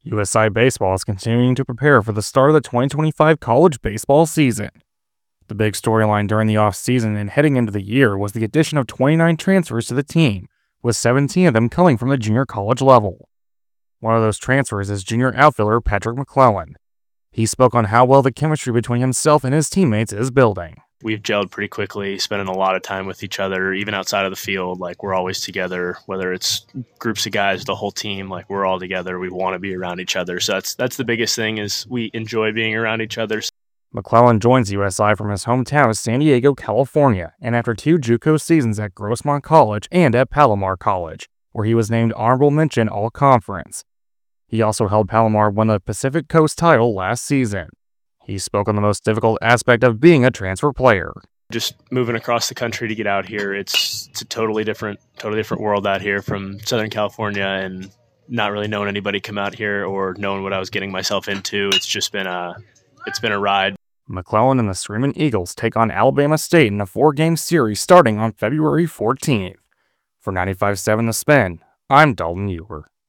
USI Baseball is continuing to prepare for the start of the 2025 college baseball season. The big storyline during the offseason and heading into the year was the addition of 29 transfers to the team, with 17 of them coming from the junior college level. One of those transfers is junior outfielder Patrick McClellan. He spoke on how well the chemistry between himself and his teammates is building. We've gelled pretty quickly, spending a lot of time with each other, even outside of the field. Like, we're always together, whether it's groups of guys, the whole team, like, we're all together. We want to be around each other. So that's the biggest thing, is we enjoy being around each other. McClellan joins USI from his hometown of San Diego, California, and after 2 JUCO seasons at Grossmont College and at Palomar College, where he was named Honorable Mention All-Conference. He also helped Palomar win the Pacific Coast title last season. He spoke on the most difficult aspect of being a transfer player. Just moving across the country to get out here, it's a totally different world out here from Southern California, and not really knowing anybody come out here or knowing what I was getting myself into. It's been a ride. McClellan and the Screaming Eagles take on Alabama State in a 4-game series starting on February 14th. For 95.7 The Spin, I'm Dalton Ewer.